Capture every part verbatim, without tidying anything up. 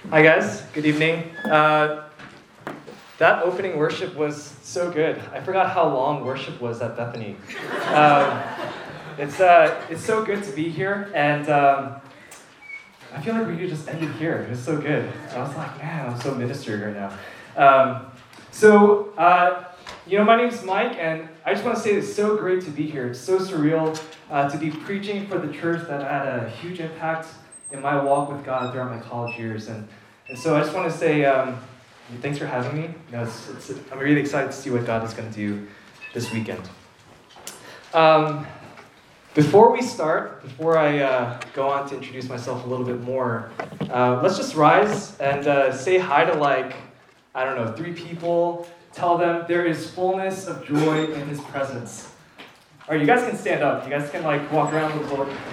Hi guys, good evening. Uh, that opening worship was so good. I forgot how long worship was at Bethany. Um, it's uh, it's so good to be here, and um, I feel like we could just end it here. It was so good. I was like, man, I'm so ministered right now. Um, so, uh, you know, my name's Mike, and I just want to say it's so great to be here. It's so surreal uh, to be preaching for the church that had a huge impact in my walk with God throughout my college years. And, and so I just want to say um, thanks for having me. You know, it's, it's, I'm really excited to see what God is going to do this weekend. Um, before we start, before I uh, go on to introduce myself a little bit more, uh, let's just rise and uh, say hi to like, I don't know, three people. Tell them there is fullness of joy in His presence. All right, you guys can stand up. You guys can like walk around a little bit.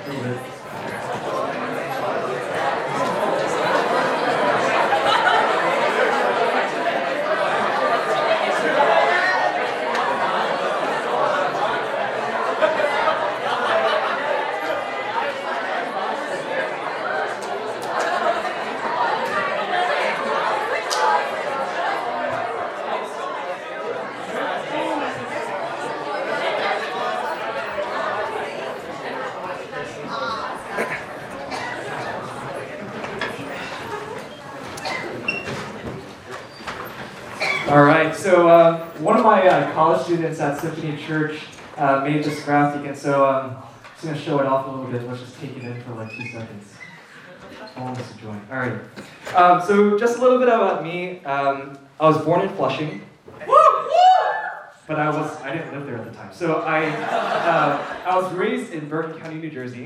All right, so uh, one of my uh, college students at Symphony Church uh, made this graphic, and so um, I'm just going to show it off a little bit. Let's just take it in for like two seconds. Almost a joy. All right. Um, so just a little bit about me. Um, I was born in Flushing, but I was I didn't live there at the time. So I uh, I was raised in Bergen County, New Jersey,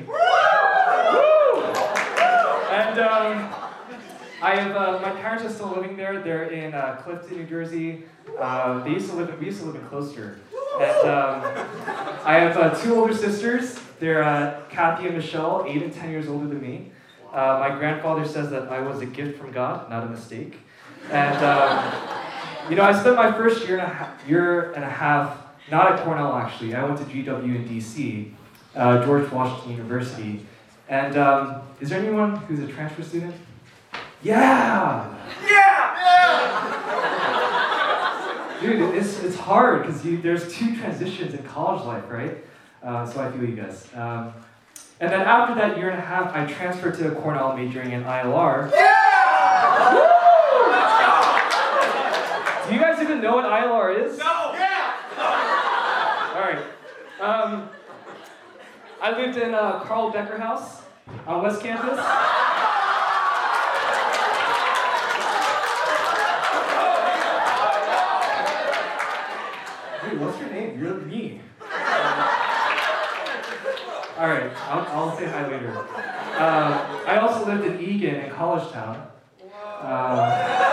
and. Um, I have, uh, my parents are still living there. They're in uh, Clifton, New Jersey. Uh, they used to live, we used to live in Closter. And um, I have uh, two older sisters. They're uh, Kathy and Michelle, eight and ten years older than me. Uh, my grandfather says that I was a gift from God, not a mistake. And um, you know, I spent my first year and a half, year and a half, not at Cornell actually. I went to G W in D C, uh, George Washington University. And um, is there anyone who's a transfer student? Yeah! Yeah! Yeah! Dude, it's it's hard because there's two transitions in college life, right? Uh, so I feel you guys. Um, and then after that year and a half, I transferred to Cornell majoring in I L R. Yeah! Do you guys even know what I L R is? No! Yeah! All right. Um, I lived in uh, Carl Becker House on West Campus. What's your name? You're me. All right, I'll, I'll say hi later. Uh, I also lived in Eagan in College Town. Uh,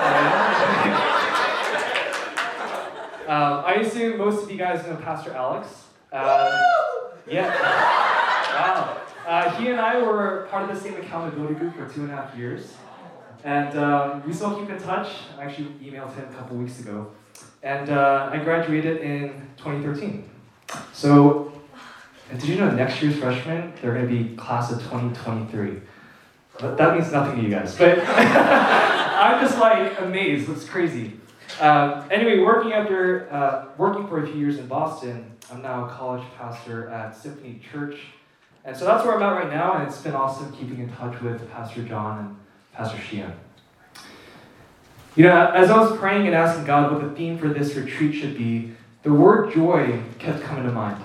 um, I assume most of you guys know Pastor Alex. Uh, yeah. Wow. Uh, he and I were part of the same accountability group for two and a half years. And um, we still keep in touch. I actually emailed him a couple weeks ago. And uh, I graduated in twenty thirteen. So, and did you know next year's freshmen, they're going to be class of twenty twenty-three. But that means nothing to you guys. But I'm just like amazed. It's crazy. Um, anyway, working after uh, working for a few years in Boston, I'm now a college pastor at Symphony Church. And so that's where I'm at right now. And it's been awesome keeping in touch with Pastor John and Pastor Sheehan. You know, as I was praying and asking God what the theme for this retreat should be, the word joy kept coming to mind.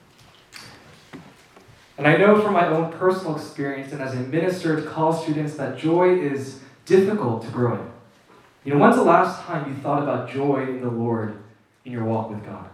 And I know from my own personal experience and as a minister to college students that joy is difficult to grow in. You know, when's the last time you thought about joy in the Lord in your walk with God?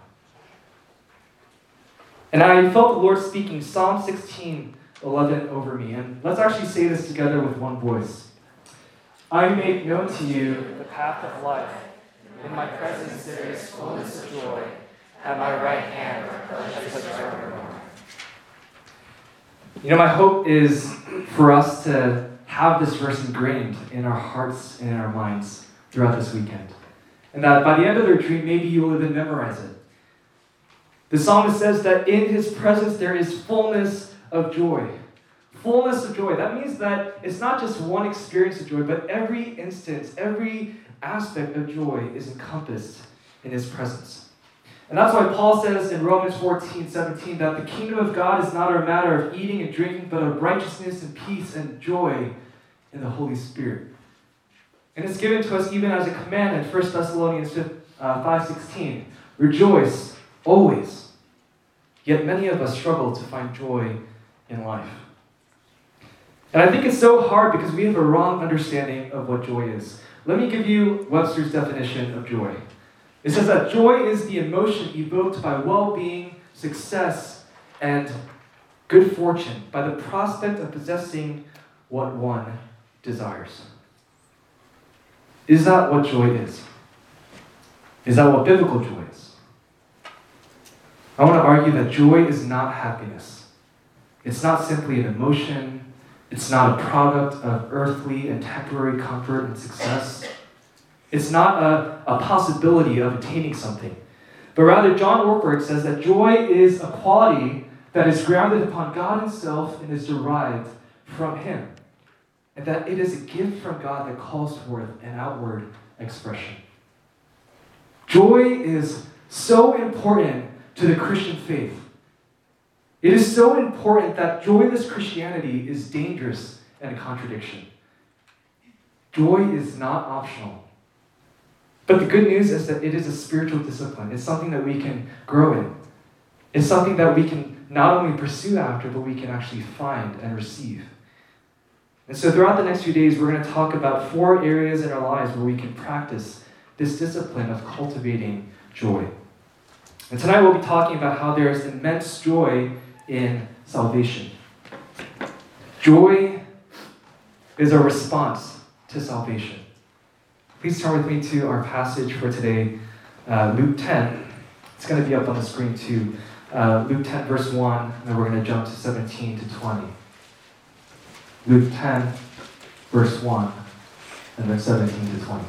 And I felt the Lord speaking Psalm sixteen eleven over me. And let's actually say this together with one voice. I make known to you the path of life. In my presence there is fullness of joy. At my right hand are pleasures forevermore. You know, my hope is for us to have this verse ingrained in our hearts and in our minds throughout this weekend. And that by the end of the retreat, maybe you will even memorize it. The psalmist says that in his presence there is fullness of joy. fullness of joy. That means that it's not just one experience of joy, but every instance, every aspect of joy is encompassed in his presence. And that's why Paul says in Romans fourteen seventeen that the kingdom of God is not a matter of eating and drinking, but of righteousness and peace and joy in the Holy Spirit. And it's given to us even as a command in First Thessalonians five sixteen. Rejoice always. Yet many of us struggle to find joy in life. And I think it's so hard because we have a wrong understanding of what joy is. Let me give you Webster's definition of joy. It says that joy is the emotion evoked by well-being, success, and good fortune, by the prospect of possessing what one desires. Is that what joy is? Is that what biblical joy is? I want to argue that joy is not happiness. It's not simply an emotion. It's not a product of earthly and temporary comfort and success. It's not a, a possibility of attaining something. But rather, John Ortberg says that joy is a quality that is grounded upon God himself and is derived from him. And that it is a gift from God that calls forth an outward expression. Joy is so important to the Christian faith. It is so important that joyless Christianity is dangerous and a contradiction. Joy is not optional. But the good news is that it is a spiritual discipline. It's something that we can grow in. It's something that we can not only pursue after, but we can actually find and receive. And so throughout the next few days, we're going to talk about four areas in our lives where we can practice this discipline of cultivating joy. And tonight we'll be talking about how there is immense joy in salvation. Joy is a response to salvation. Please turn with me to our passage for today, uh, Luke ten. It's going to be up on the screen too. Uh, Luke ten, verse one, and then we're going to jump to seventeen to twenty. Luke ten, verse one, and then seventeen to twenty.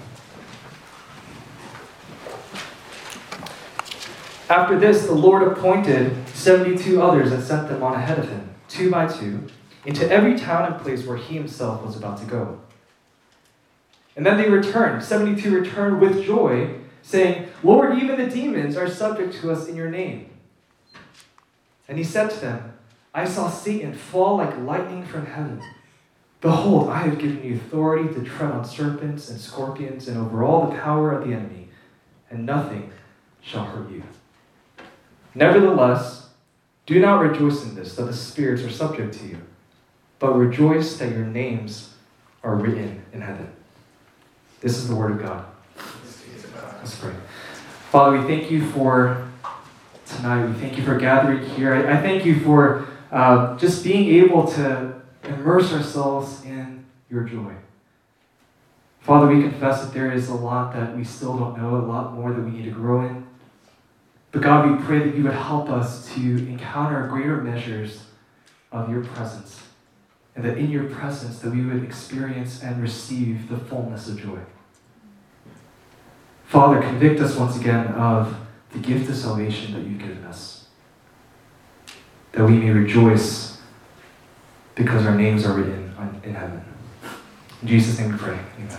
After this, the Lord appointed seventy-two others and sent them on ahead of him, two by two, into every town and place where he himself was about to go. And then they returned. seventy-two returned with joy, saying, Lord, even the demons are subject to us in your name. And he said to them, I saw Satan fall like lightning from heaven. Behold, I have given you authority to tread on serpents and scorpions and over all the power of the enemy, and nothing shall hurt you. Nevertheless, do not rejoice in this, that the spirits are subject to you, but rejoice that your names are written in heaven. This is the word of God. Let's pray. Father, we thank you for tonight. We thank you for gathering here. I, I thank you for uh, just being able to immerse ourselves in your joy. Father, we confess that there is a lot that we still don't know, a lot more that we need to grow in. But God, we pray that you would help us to encounter greater measures of your presence, and that in your presence that we would experience and receive the fullness of joy. Father, convict us once again of the gift of salvation that you've given us, that we may rejoice because our names are written in heaven. In Jesus' name we pray. Amen.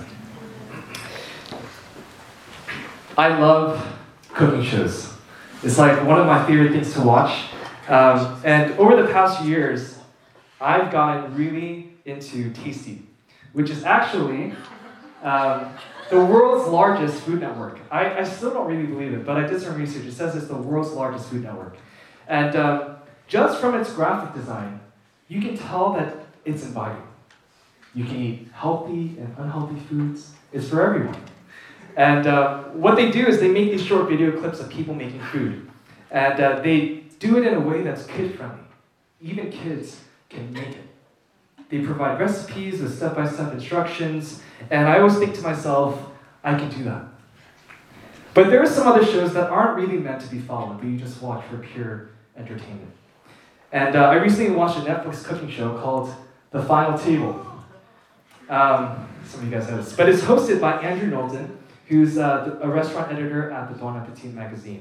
I love cooking shows. It's like one of my favorite things to watch. Um, and over the past few years, I've gotten really into Tasty, which is actually um, the world's largest food network. I, I still don't really believe it, but I did some research. It says it's the world's largest food network. And um, just from its graphic design, you can tell that it's inviting. You can eat healthy and unhealthy foods. It's for everyone. And uh, what they do is they make these short video clips of people making food. And uh, they do it in a way that's kid-friendly. Even kids can make it. They provide recipes with step-by-step instructions. And I always think to myself, I can do that. But there are some other shows that aren't really meant to be followed, but you just watch for pure entertainment. And uh, I recently watched a Netflix cooking show called The Final Table. Um, some of you guys know this. But it's hosted by Andrew Knowlton, who's uh, a restaurant editor at the Bon Appetit magazine.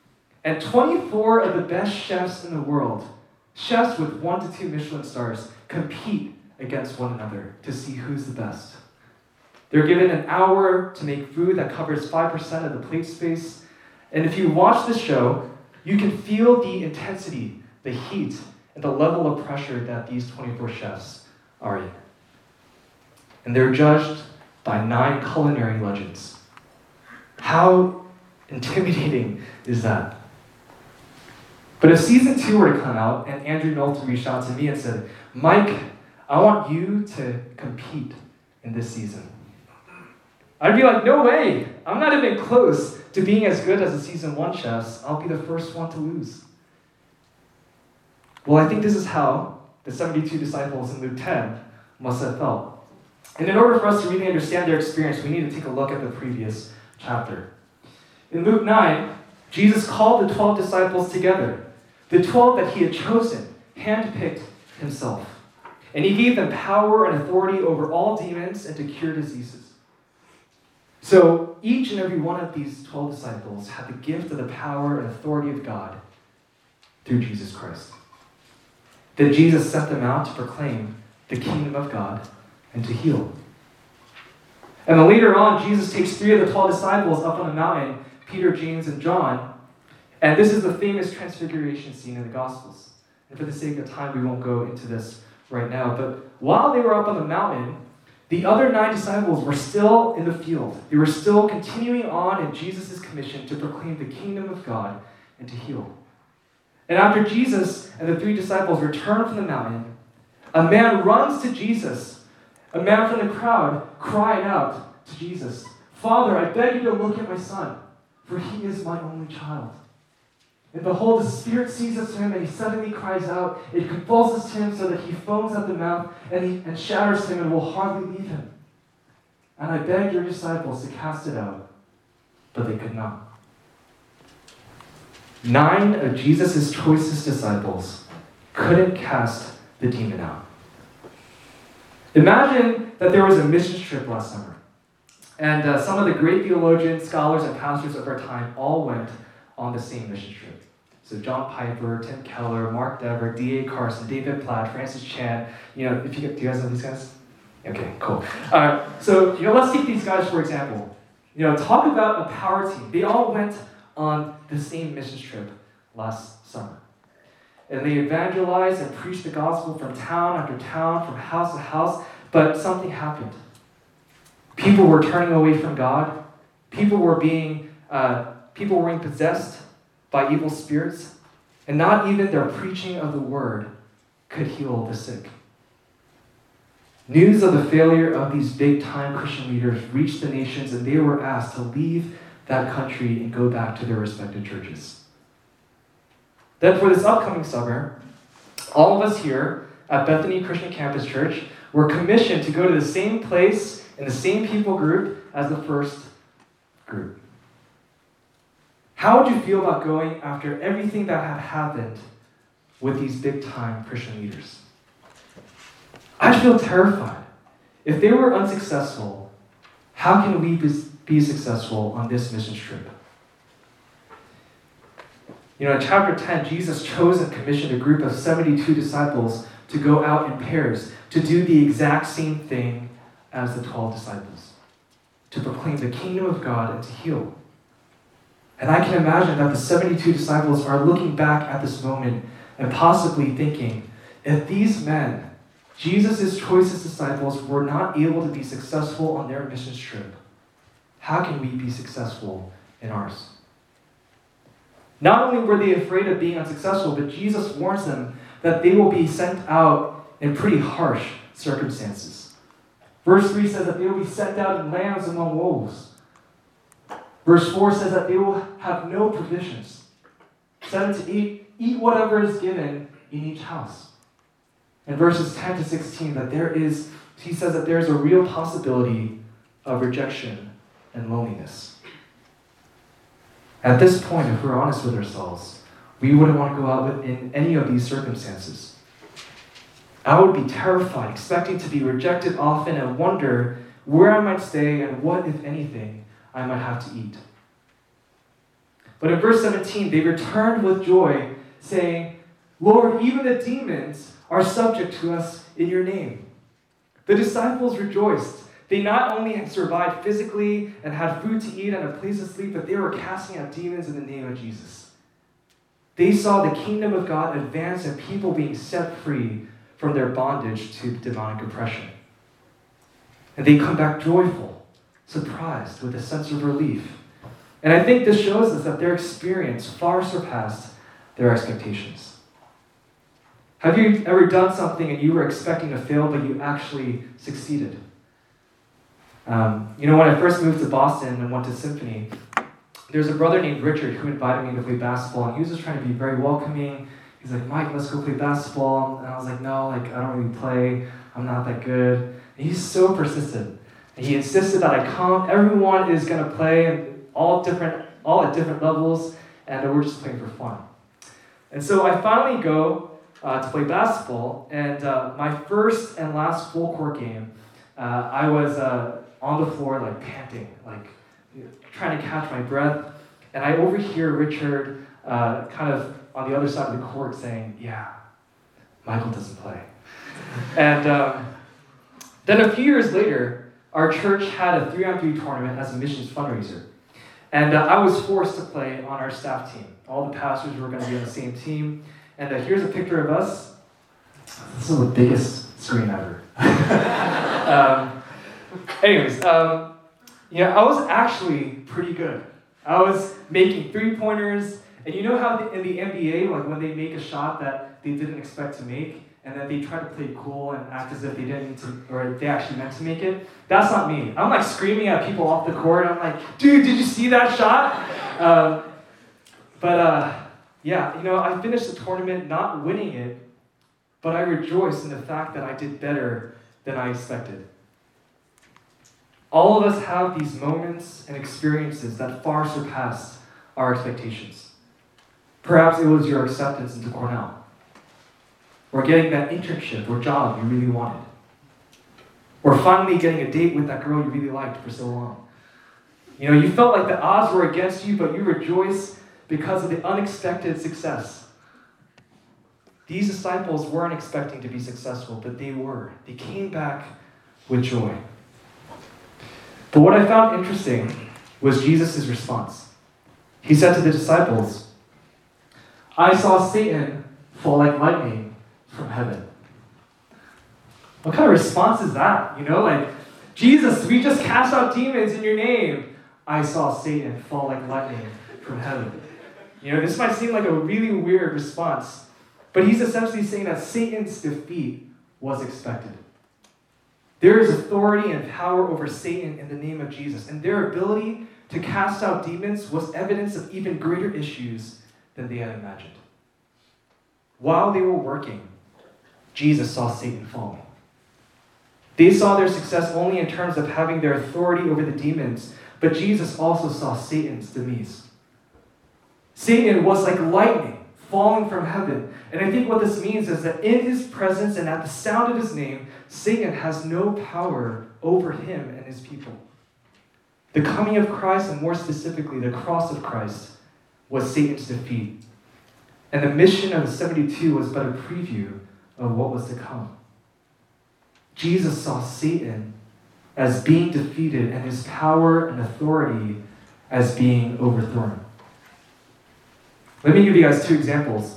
And twenty-four of the best chefs in the world, chefs with one to two Michelin stars, compete against one another to see who's the best. They're given an hour to make food that covers five percent of the plate space. And if you watch the show, you can feel the intensity, the heat, and the level of pressure that these twenty-four chefs are in. And they're judged by nine culinary legends. How intimidating is that? But if season two were to come out and Andrew Knowlton reached out to me and said, Mike, I want you to compete in this season, I'd be like, no way. I'm not even close to being as good as the season one chefs. I'll be the first one to lose. Well, I think this is how the seventy-two disciples in Luke ten must have felt. And in order for us to really understand their experience, we need to take a look at the previous chapter. In Luke nine, Jesus called the twelve disciples together, the twelve that he had chosen, handpicked himself. And he gave them power and authority over all demons and to cure diseases. So each and every one of these twelve disciples had the gift of the power and authority of God through Jesus Christ. Then Jesus sent them out to proclaim the kingdom of God and to heal. And then later on, Jesus takes three of the twelve disciples up on a mountain, Peter, James, and John. And this is the famous transfiguration scene in the Gospels. And for the sake of time, we won't go into this right now. But while they were up on the mountain, the other nine disciples were still in the field. They were still continuing on in Jesus' commission to proclaim the kingdom of God and to heal. And after Jesus and the three disciples return from the mountain, a man runs to Jesus. A man from the crowd cried out to Jesus, Father, I beg you to look at my son, for he is my only child. And behold, the Spirit seizes him, and he suddenly cries out. It convulses him so that he foams at the mouth and, he, and shatters him and will hardly leave him. And I begged your disciples to cast it out, but they could not. Nine of Jesus' choicest disciples couldn't cast the demon out. Imagine that there was a mission trip last summer, and uh, some of the great theologians, scholars, and pastors of our time all went on the same mission trip. So John Piper, Tim Keller, Mark Dever, D A Carson, David Platt, Francis Chan. You know, if you do you guys know these guys? Okay, cool. Uh, so you know, let's take these guys for example. You know, talk about a power team. They all went on the same mission trip last summer, and they evangelized and preached the gospel from town after town, from house to house. But something happened. People were turning away from God. People were being uh, people were being possessed by evil spirits, and not even their preaching of the word could heal the sick. News of the failure of these big-time Christian leaders reached the nations, and they were asked to leave that country and go back to their respective churches. Then for this upcoming summer, all of us here at Bethany Christian Campus Church were commissioned to go to the same place in the same people group as the first group. How would you feel about going after everything that had happened with these big-time Christian leaders? I'd feel terrified. If they were unsuccessful, how can we be successful on this mission trip? You know, in chapter ten, Jesus chose and commissioned a group of seventy-two disciples to go out in pairs to do the exact same thing as the twelve disciples, to proclaim the kingdom of God and to heal. And I can imagine that the seventy-two disciples are looking back at this moment and possibly thinking, if these men, Jesus' choicest disciples, were not able to be successful on their mission trip, how can we be successful in ours? Not only were they afraid of being unsuccessful, but Jesus warns them that they will be sent out in pretty harsh circumstances. Verse three says that they will be sent out in lambs among wolves. Verse four says that they will have no provisions. Seven to eight, eat whatever is given in each house. And verses ten to sixteen, that there is, he says that there is a real possibility of rejection and loneliness. At this point, if we're honest with ourselves, we wouldn't want to go out in any of these circumstances. I would be terrified, expecting to be rejected often and wonder where I might stay and what, if anything, I might have to eat. But in verse seventeen, they returned with joy, saying, Lord, even the demons are subject to us in your name. The disciples rejoiced. They not only had survived physically and had food to eat and a place to sleep, but they were casting out demons in the name of Jesus. They saw the kingdom of God advance and people being set free from their bondage to demonic oppression. And they come back joyful, surprised, with a sense of relief. And I think this shows us that their experience far surpassed their expectations. Have you ever done something and you were expecting to fail, but you actually succeeded? Um, you know, when I first moved to Boston and went to Symphony, there's a brother named Richard who invited me to play basketball, and he was just trying to be very welcoming. He's like, Mike, let's go play basketball. And I was like, no, like, I don't really play. I'm not that good. And he's so persistent. And he insisted that I come. Everyone is going to play, and all different, all at different levels, and we're just playing for fun. And so I finally go uh, to play basketball, and uh, my first and last full court game, uh, I was uh, on the floor, like, panting, like, trying to catch my breath, and I overhear Richard uh, kind of on the other side of the court saying, yeah, Michael doesn't play. And um, then a few years later, our church had a three-on-three tournament as a missions fundraiser. And uh, I was forced to play on our staff team. All the pastors were going to be on the same team. And uh, here's a picture of us. This is the biggest screen ever. um, anyways, um, Yeah, I was actually pretty good. I was making three-pointers, and you know how the, in the N B A, like when they make a shot that they didn't expect to make, and then they try to play cool and act as if they didn't, to, or they actually meant to make it? That's not me. I'm like screaming at people off the court. I'm like, dude, did you see that shot? Um, but uh, yeah, you know, I finished the tournament not winning it, but I rejoice in the fact that I did better than I expected. All of us have these moments and experiences that far surpass our expectations. Perhaps it was your acceptance into Cornell, or getting that internship or job you really wanted, or finally getting a date with that girl you really liked for so long. You know, you felt like the odds were against you, but you rejoice because of the unexpected success. These disciples weren't expecting to be successful, but they were. They came back with joy. But what I found interesting was Jesus' response. He said to the disciples, I saw Satan fall like lightning from heaven. What kind of response is that? You know, like, Jesus, we just cast out demons in your name. I saw Satan fall like lightning from heaven. You know, this might seem like a really weird response, but he's essentially saying that Satan's defeat was expected. There is authority and power over Satan in the name of Jesus, and their ability to cast out demons was evidence of even greater issues than they had imagined. While they were working, Jesus saw Satan falling. They saw their success only in terms of having their authority over the demons, but Jesus also saw Satan's demise. Satan was like lightning falling from heaven. And I think what this means is that in his presence and at the sound of his name, Satan has no power over him and his people. The coming of Christ, and more specifically, the cross of Christ, was Satan's defeat. And the mission of the seventy-two was but a preview of what was to come. Jesus saw Satan as being defeated and his power and authority as being overthrown. Let me give you guys two examples.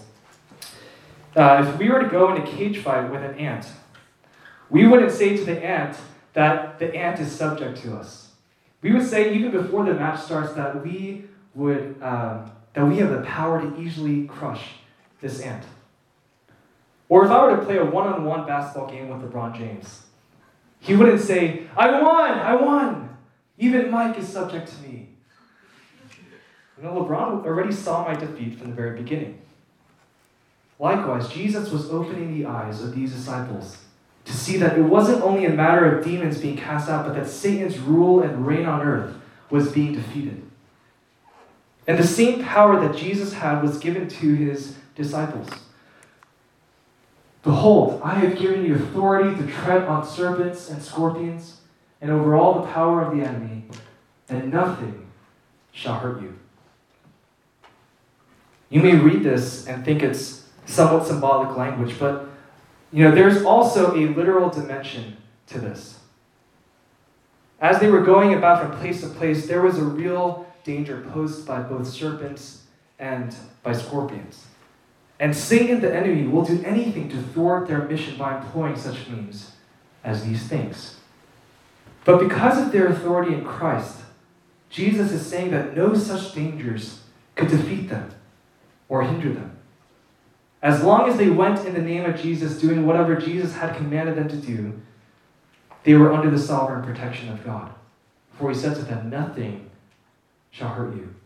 Uh, if we were to go in a cage fight with an ant, we wouldn't say to the ant that the ant is subject to us. We would say even before the match starts that we would uh, that we have the power to easily crush this ant. Or if I were to play a one-on-one basketball game with LeBron James, he wouldn't say, I won, I won. Even Mike is subject to me. You know, LeBron already saw my defeat from the very beginning. Likewise, Jesus was opening the eyes of these disciples to see that it wasn't only a matter of demons being cast out, but that Satan's rule and reign on earth was being defeated. And the same power that Jesus had was given to his disciples. Behold, I have given you authority to tread on serpents and scorpions, and over all the power of the enemy, and nothing shall hurt you. You may read this and think it's somewhat symbolic language, but You know, there's also a literal dimension to this. As they were going about from place to place, there was a real danger posed by both serpents and by scorpions. And Satan, the enemy, will do anything to thwart their mission by employing such means as these things. But because of their authority in Christ, Jesus is saying that no such dangers could defeat them or hinder them. As long as they went in the name of Jesus, doing whatever Jesus had commanded them to do, they were under the sovereign protection of God. For he said to them, nothing shall hurt you.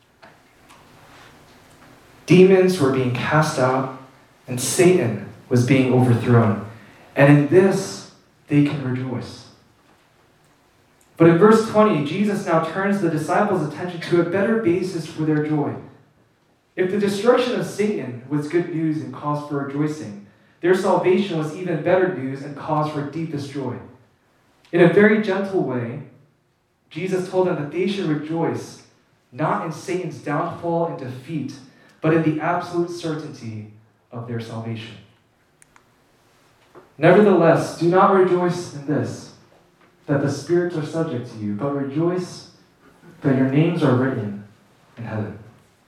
Demons were being cast out, and Satan was being overthrown. And in this, they can rejoice. But in verse twenty, Jesus now turns the disciples' attention to a better basis for their joy. If the destruction of Satan was good news and cause for rejoicing, their salvation was even better news and cause for deepest joy. In a very gentle way, Jesus told them that they should rejoice not in Satan's downfall and defeat, but in the absolute certainty of their salvation. Nevertheless, do not rejoice in this, that the spirits are subject to you, but rejoice that your names are written in heaven.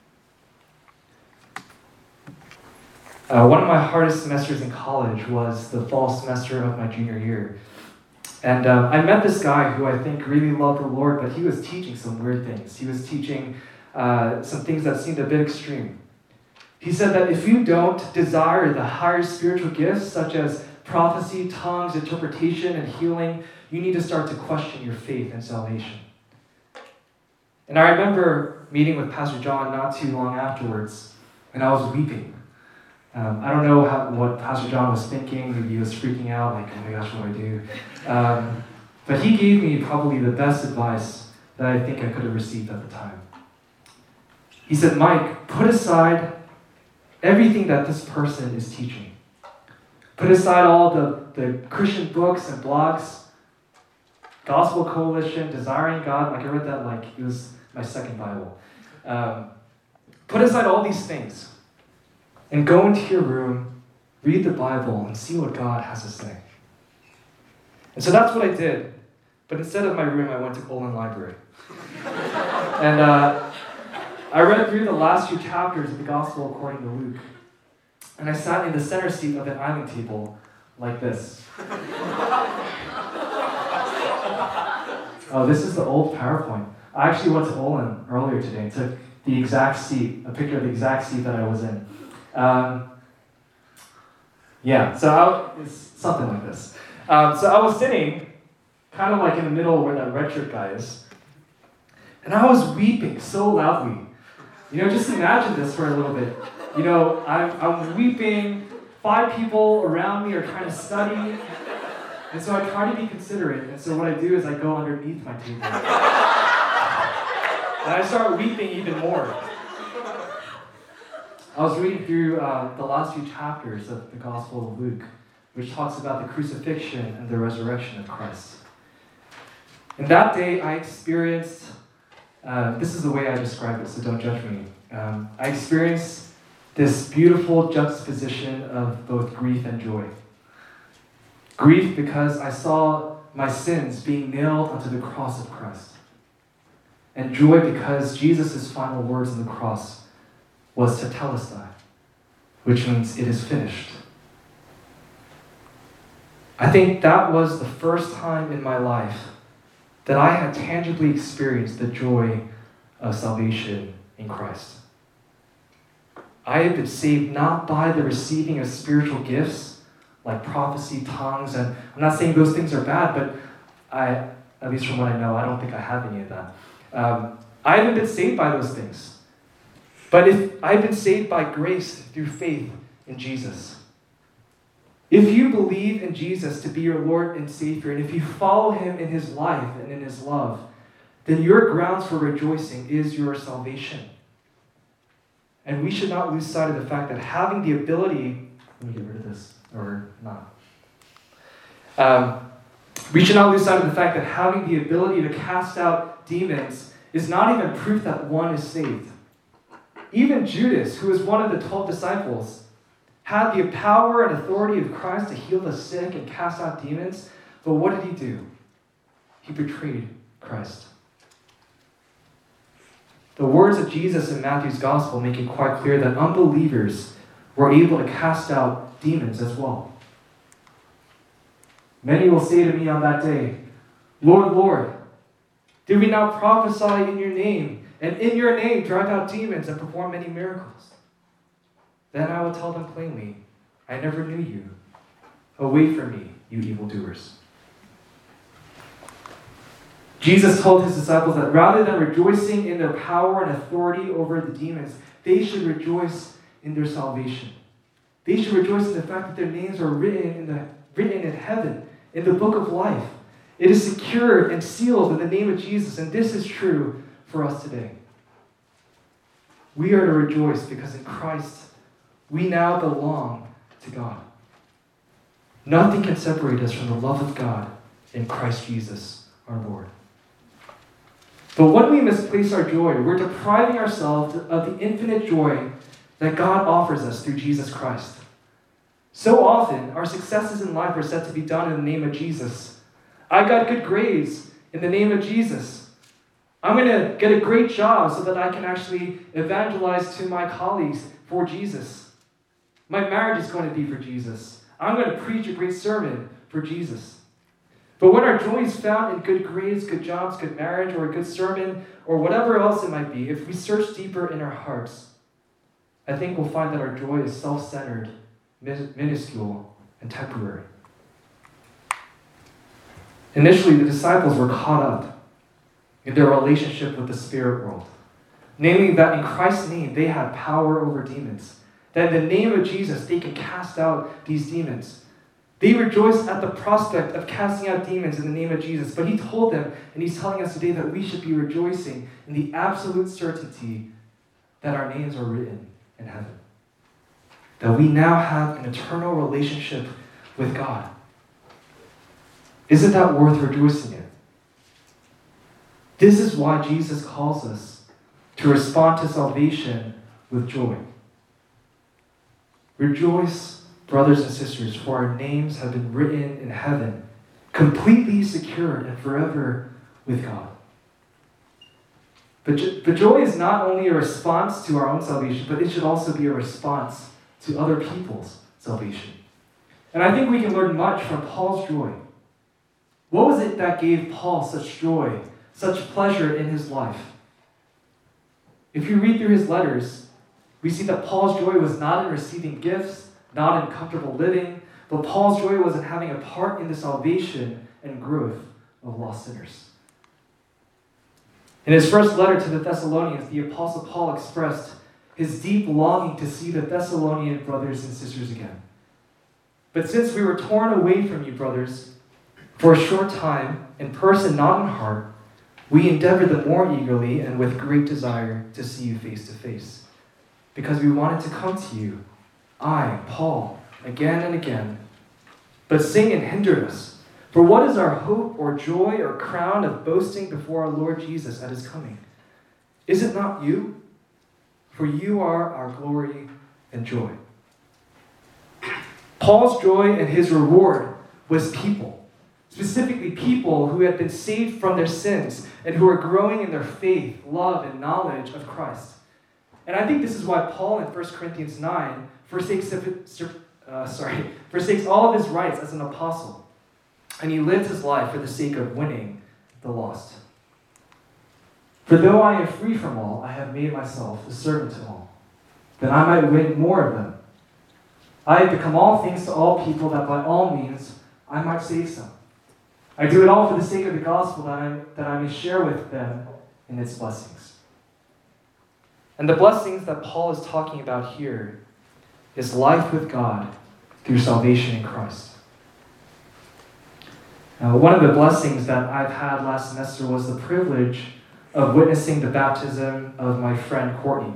Uh, one of my hardest semesters in college was the fall semester of my junior year. And um, I met this guy who I think really loved the Lord, but he was teaching some weird things. He was teaching uh, some things that seemed a bit extreme. He said that if you don't desire the higher spiritual gifts, such as prophecy, tongues, interpretation, and healing, you need to start to question your faith and salvation. And I remember meeting with Pastor John not too long afterwards, and I was weeping. Um, I don't know how, what Pastor John was thinking. Maybe he was freaking out, like, oh my gosh, what do I do? Um, but he gave me probably the best advice that I think I could have received at the time. He said, Mike, put aside everything that this person is teaching. Put aside all the, the Christian books and blogs, Gospel Coalition, Desiring God. Like I read that like it was my second Bible. Um, put aside all these things and go into your room, read the Bible, and see what God has to say. And so that's what I did. But instead of my room, I went to Olin Library. and uh, I read through the last few chapters of the Gospel according to Luke. And I sat in the center seat of an island table like this. Oh, this is the old PowerPoint. I actually went to Olin earlier today and took the exact seat, a picture of the exact seat that I was in. Um, yeah, so I, it's something like this. Um, so I was sitting kind of like in the middle where that red shirt guy is. And I was weeping so loudly. You know, just imagine this for a little bit. You know, I'm, I'm weeping. Five people around me are trying to study. And so I try to be considerate. And so what I do is I go underneath my table. And I start weeping even more. I was reading through uh, the last few chapters of the Gospel of Luke, which talks about the crucifixion and the resurrection of Christ. And that day I experienced, uh, this is the way I describe it, so don't judge me. Um, I experienced this beautiful juxtaposition of both grief and joy. Grief because I saw my sins being nailed onto the cross of Christ. And joy because Jesus' final words on the cross was tetelestai, which means it is finished. I think that was the first time in my life that I had tangibly experienced the joy of salvation in Christ. I have been saved not by the receiving of spiritual gifts like prophecy, tongues, and I'm not saying those things are bad, but I, at least from what I know, I don't think I have any of that. Um, I haven't been saved by those things. But if I've been saved by grace through faith in Jesus. If you believe in Jesus to be your Lord and Savior, and if you follow him in his life and in his love, then your grounds for rejoicing is your salvation. And we should not lose sight of the fact that having the ability, let me get rid of this, or not. Um, we should not lose sight of the fact that having the ability to cast out demons is not even proof that one is saved. Even Judas, who was one of the twelve disciples, had the power and authority of Christ to heal the sick and cast out demons. But what did he do? He betrayed Christ. The words of Jesus in Matthew's gospel make it quite clear that unbelievers were able to cast out demons as well. Many will say to me on that day, Lord, Lord, did we not prophesy in your name, and in your name drive out demons and perform many miracles? Then I will tell them plainly, I never knew you. Away from me, you evildoers. Jesus told his disciples that rather than rejoicing in their power and authority over the demons, they should rejoice in their salvation. They should rejoice in the fact that their names are written in, the, written in heaven, in the book of life. It is secured and sealed in the name of Jesus, and this is true for us today. We are to rejoice because in Christ, we now belong to God. Nothing can separate us from the love of God in Christ Jesus, our Lord. But when we misplace our joy, we're depriving ourselves of the infinite joy that God offers us through Jesus Christ. So often, our successes in life are said to be done in the name of Jesus. I got good grades in the name of Jesus. I'm going to get a great job so that I can actually evangelize to my colleagues for Jesus. My marriage is going to be for Jesus. I'm going to preach a great sermon for Jesus. But when our joy is found in good grades, good jobs, good marriage, or a good sermon, or whatever else it might be, if we search deeper in our hearts, I think we'll find that our joy is self-centered, minuscule, and temporary. Initially, the disciples were caught up in their relationship with the spirit world, namely that in Christ's name they had power over demons, that in the name of Jesus they can cast out these demons. They rejoiced at the prospect of casting out demons in the name of Jesus, but he told them, and he's telling us today, that we should be rejoicing in the absolute certainty that our names are written in heaven, that we now have an eternal relationship with God. Isn't that worth rejoicing in? This is why Jesus calls us to respond to salvation with joy. Rejoice, brothers and sisters, for our names have been written in heaven, completely secured and forever with God. But, jo- but joy is not only a response to our own salvation, but it should also be a response to other people's salvation. And I think we can learn much from Paul's joy. What was it that gave Paul such joy, such pleasure in his life? If you read through his letters, we see that Paul's joy was not in receiving gifts, not in comfortable living, but Paul's joy was in having a part in the salvation and growth of lost sinners. In his first letter to the Thessalonians, the Apostle Paul expressed his deep longing to see the Thessalonian brothers and sisters again. But since we were torn away from you, brothers, for a short time, in person, not in heart, we endeavored the more eagerly and with great desire to see you face to face, because we wanted to come to you, I, Paul, again and again. But Satan hindered us. For what is our hope or joy or crown of boasting before our Lord Jesus at his coming? Is it not you? For you are our glory and joy. Paul's joy and his reward was people, specifically people who had been saved from their sins and who are growing in their faith, love, and knowledge of Christ. And I think this is why Paul in First Corinthians nine forsakes, uh, sorry, forsakes all of his rights as an apostle. And he lived his life for the sake of winning the lost. For though I am free from all, I have made myself a servant to all, that I might win more of them. I have become all things to all people, that by all means I might save some. I do it all for the sake of the gospel, that I, that I may share with them in its blessings. And the blessings that Paul is talking about here is life with God through salvation in Christ. Now, one of the blessings that I've had last semester was the privilege of witnessing the baptism of my friend Courtney.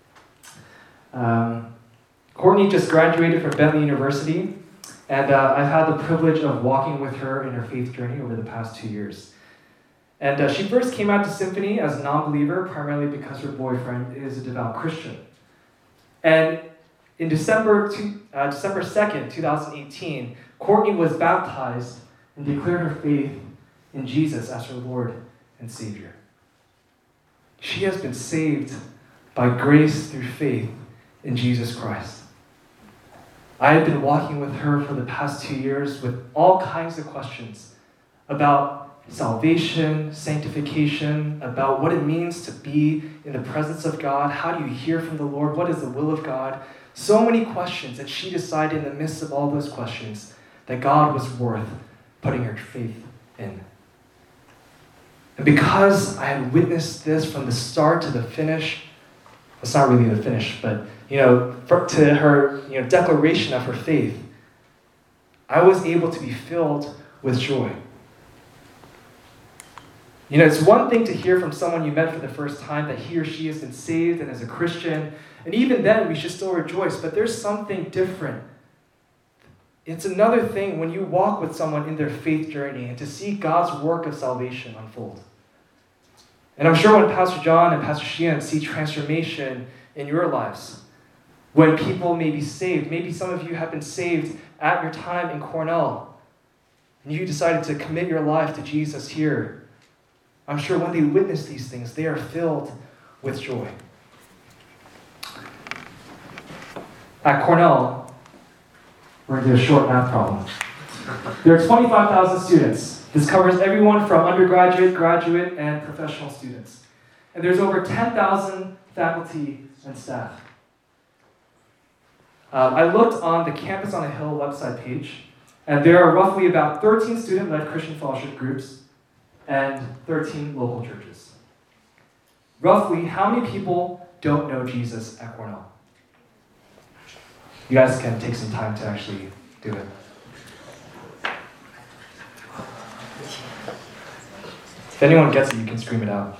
Um, Courtney just graduated from Bentley University, and uh, I've had the privilege of walking with her in her faith journey over the past two years. And uh, she first came out to Symphony as a non-believer, primarily because her boyfriend is a devout Christian. And In December, two, uh, December second, twenty eighteen, Courtney was baptized and declared her faith in Jesus as her Lord and Savior. She has been saved by grace through faith in Jesus Christ. I have been walking with her for the past two years with all kinds of questions about salvation, sanctification, about what it means to be in the presence of God. How do you hear from the Lord? What is the will of God? So many questions, and she decided in the midst of all those questions that God was worth putting her faith in. And because I had witnessed this from the start to the finish, it's not really the finish, but you know, for, to her you know, declaration of her faith, I was able to be filled with joy. You know, it's one thing to hear from someone you met for the first time that he or she has been saved and is a Christian, and even then we should still rejoice, but there's something different. It's another thing when you walk with someone in their faith journey and to see God's work of salvation unfold. And I'm sure when Pastor John and Pastor Sheehan see transformation in your lives, when people may be saved, maybe some of you have been saved at your time in Cornell, and you decided to commit your life to Jesus here, I'm sure when they witness these things, they are filled with joy. At Cornell, we're going to do a short math problem. There are twenty-five thousand students. This covers everyone from undergraduate, graduate, and professional students. And there's over ten thousand faculty and staff. Uh, I looked on the Campus on a Hill website page, and there are roughly about thirteen student-led Christian fellowship groups and thirteen local churches. Roughly, how many people don't know Jesus at Cornell? You guys can take some time to actually do it. If anyone gets it, you can scream it out.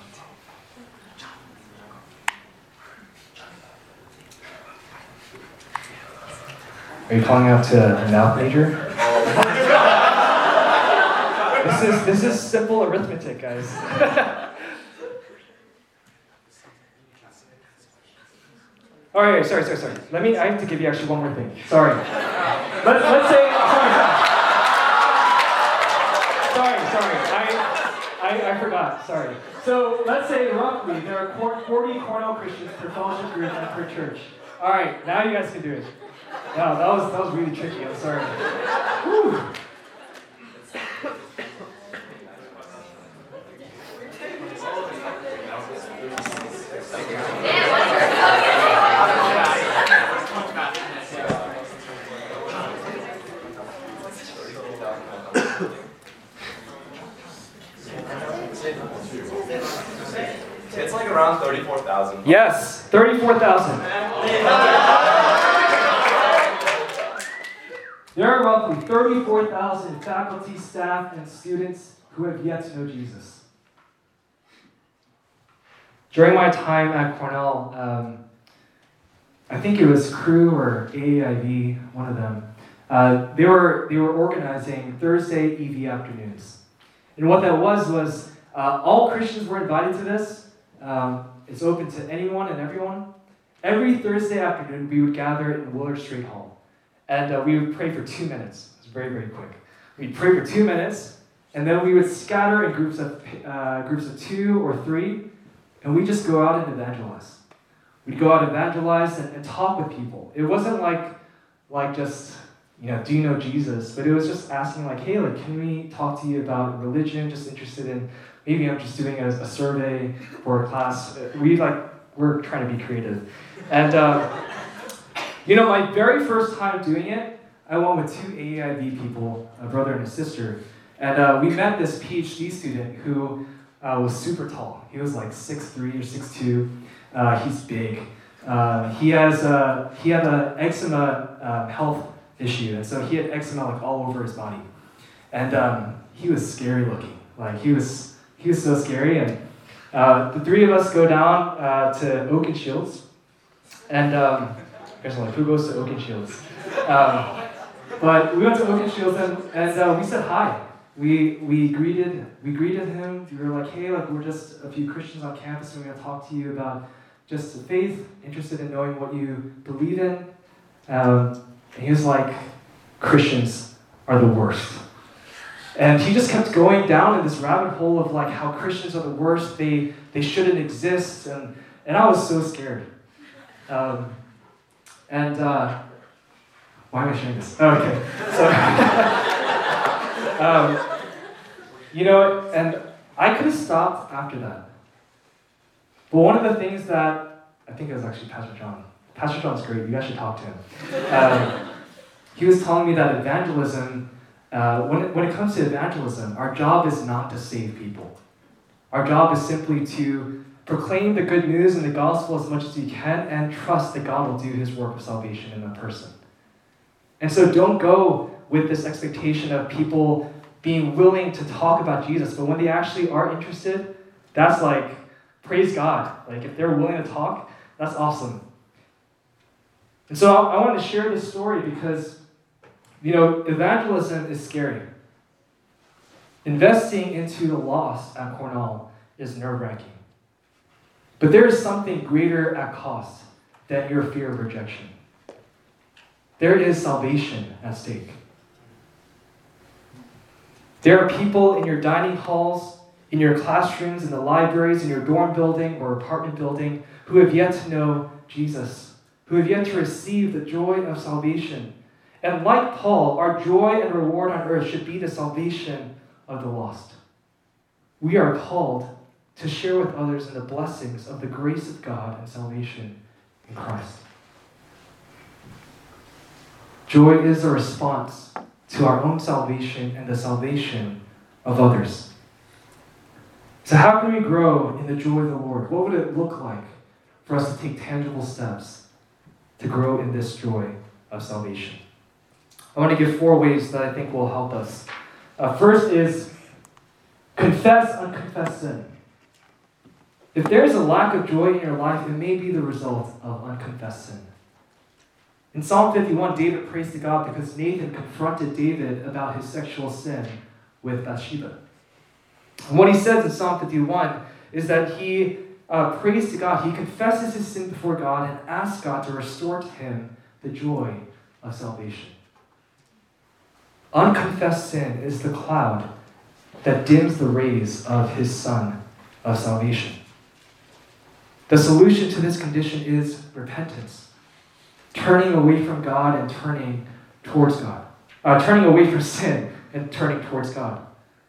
Are you calling out to a math major? this is this is simple arithmetic, guys. All right, sorry, sorry, sorry. Let me. I have to give you actually one more thing. Sorry. Let's let's say. Sorry, sorry. sorry. I, I I forgot. Sorry. So let's say roughly there are forty Cornell Christians per fellowship group and per church. All right, now you guys can do it. Wow, that was that was really tricky. I'm sorry. Whew. It's like around thirty-four thousand. Yes, thirty-four thousand. There are roughly thirty-four thousand faculty, staff, and students who have yet to know Jesus. During my time at Cornell, um, I think it was Cru or A A I V, one of them, uh, they were they were organizing Thursday E V afternoons. And what that was was uh, all Christians were invited to this. Um, it's open to anyone and everyone. Every Thursday afternoon, we would gather in Willard Straight Hall. And uh, we would pray for two minutes. It's very, very quick. We'd pray for two minutes, and then we would scatter in groups of uh, groups of two or three, and we just go out and evangelize. We'd go out and evangelize and, and talk with people. It wasn't like, like just, you know, do you know Jesus? But it was just asking like, hey, like, can we talk to you about religion? Just interested in, maybe I'm just doing a, a survey for a class. We like, we're trying to be creative. And, uh, you know, my very first time doing it, I went with two A A I V people, a brother and a sister. And uh, we met this PhD student who uh, was super tall. He was like six three or six two. Uh, he's big. Uh, he has a, he had an eczema um, health issue, and so he had eczema like all over his body. And um, he was scary looking. Like he was he was so scary. And uh, the three of us go down uh, to Oak and Shields, and um, you guys are like, who goes to Oak and Shields? Um, but we went to Oak and Shields, and, and uh, we said hi. We we greeted we greeted him. We were like, hey, like we're just a few Christians on campus, and we're gonna talk to you about just faith, interested in knowing what you believe in. Um, and he was like, Christians are the worst. And he just kept going down in this rabbit hole of like how Christians are the worst, they they shouldn't exist, and, and I was so scared. Um, and uh, why am I sharing this? Oh, okay. So, um, you know, and I could have stopped after that. But one of the things that, I think it was actually Pastor John. Pastor John's great, you guys should talk to him. Um, he was telling me that evangelism, uh, when, it, when it comes to evangelism, our job is not to save people. Our job is simply to proclaim the good news and the gospel as much as we can and trust that God will do his work of salvation in that person. And so don't go with this expectation of people being willing to talk about Jesus, but when they actually are interested, that's like, praise God. Like if they're willing to talk, that's awesome. And so I, I wanted to share this story because, you know, evangelism is scary. Investing into the lost at Cornell is nerve-wracking. But there is something greater at cost than your fear of rejection. There is salvation at stake. There are people in your dining halls, in your classrooms, in the libraries, in your dorm building or apartment building who have yet to know Jesus, who have yet to receive the joy of salvation. And like Paul, our joy and reward on earth should be the salvation of the lost. We are called to share with others in the blessings of the grace of God and salvation in Christ. Joy is a response to our own salvation and the salvation of others. So how can we grow in the joy of the Lord? What would it look like for us to take tangible steps to grow in this joy of salvation? I want to give four ways that I think will help us. Uh, first is confess unconfessed sin. If there is a lack of joy in your life, it may be the result of unconfessed sin. In Psalm fifty-one, David prays to God because Nathan confronted David about his sexual sin with Bathsheba. And what he says in Psalm fifty-one is that he uh, prays to God, he confesses his sin before God and asks God to restore to him the joy of salvation. Unconfessed sin is the cloud that dims the rays of his Son of salvation. The solution to this condition is repentance. Turning away from God and turning towards God. Uh, turning away from sin and turning towards God.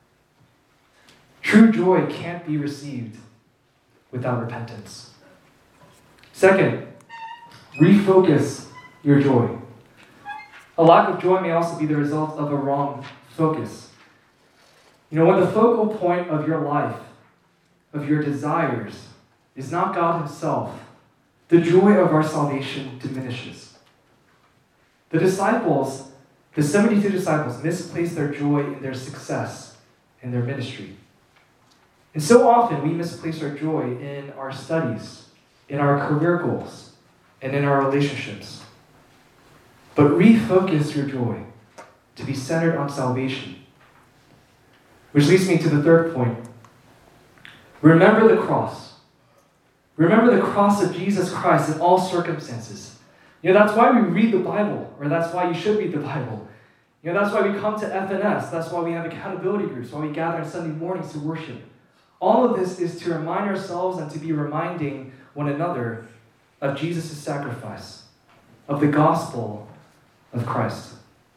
True joy can't be received without repentance. Second, refocus your joy. A lack of joy may also be the result of a wrong focus. You know, when the focal point of your life, of your desires, is not God himself, the joy of our salvation diminishes. The disciples, the seventy-two disciples, misplaced their joy in their success in their ministry. And so often we misplace our joy in our studies, in our career goals, and in our relationships. But refocus your joy to be centered on salvation. Which leads me to the third point. Remember the cross. Remember the cross of Jesus Christ in all circumstances. You know, that's why we read the Bible, or that's why you should read the Bible. You know, that's why we come to F N S. That's why we have accountability groups, why we gather on Sunday mornings to worship. All of this is to remind ourselves and to be reminding one another of Jesus' sacrifice, of the gospel of Christ.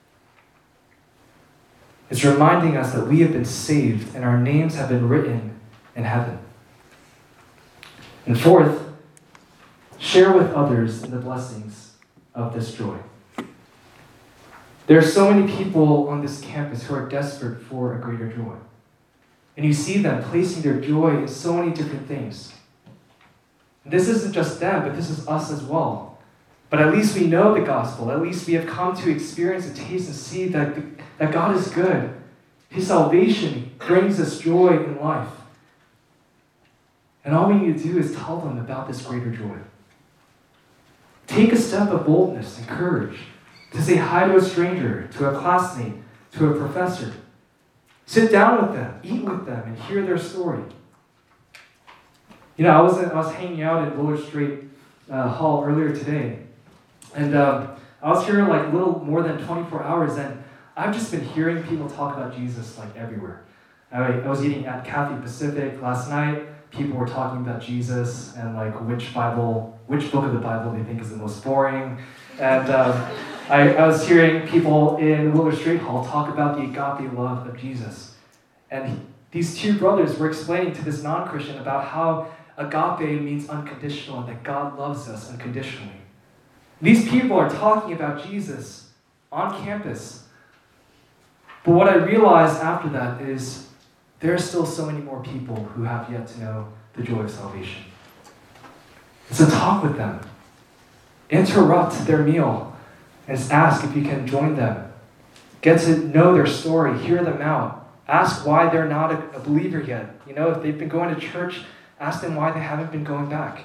It's reminding us that we have been saved and our names have been written in heaven. And fourth, share with others in the blessings of this joy. There are so many people on this campus who are desperate for a greater joy. And you see them placing their joy in so many different things. This isn't just them, but this is us as well. But at least we know the gospel. At least we have come to experience and taste and see that, that God is good. His salvation brings us joy in life. And all we need to do is tell them about this greater joy. Take a step of boldness and courage to say hi to a stranger, to a classmate, to a professor. Sit down with them, eat with them, and hear their story. You know, I was I was hanging out at Willard Straight uh, Hall earlier today, and um, I was here like a little more than twenty-four hours, and I've just been hearing people talk about Jesus like everywhere. I, I was eating at Cafe Pacific last night. People were talking about Jesus and like which Bible, which book of the Bible they think is the most boring. And um, I, I was hearing people in Willard Straight Hall talk about the agape love of Jesus. And he, these two brothers were explaining to this non-Christian about how agape means unconditional and that God loves us unconditionally. These people are talking about Jesus on campus. But what I realized after that is there are still so many more people who have yet to know the joy of salvation. So talk with them. Interrupt their meal and ask if you can join them. Get to know their story, hear them out. Ask why they're not a, a believer yet. You know, if they've been going to church, ask them why they haven't been going back.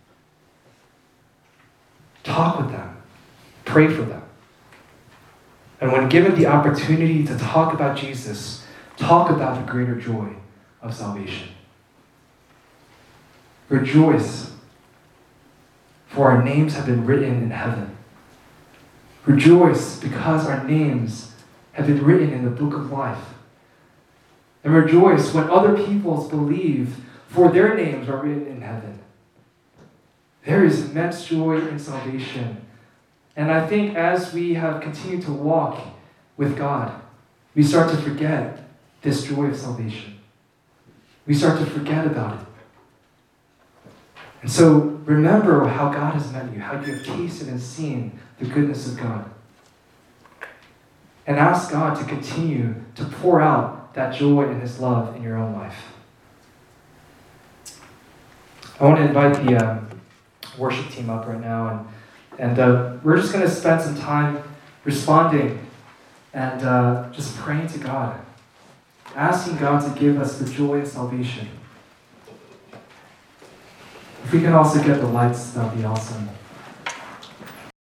Talk with them. Pray for them. And when given the opportunity to talk about Jesus, talk about the greater joy of salvation. Rejoice, for our names have been written in heaven. Rejoice because our names have been written in the book of life. And rejoice when other peoples believe, for their names are written in heaven. There is immense joy in salvation. And I think as we have continued to walk with God, we start to forget this joy of salvation. We start to forget about it. And so remember how God has met you, how you have tasted and seen the goodness of God. And ask God to continue to pour out that joy and his love in your own life. I want to invite the um, worship team up right now, and and uh, we're just going to spend some time responding and uh, just praying to God, asking God to give us the joy of salvation. If we can also get the lights, that would be awesome.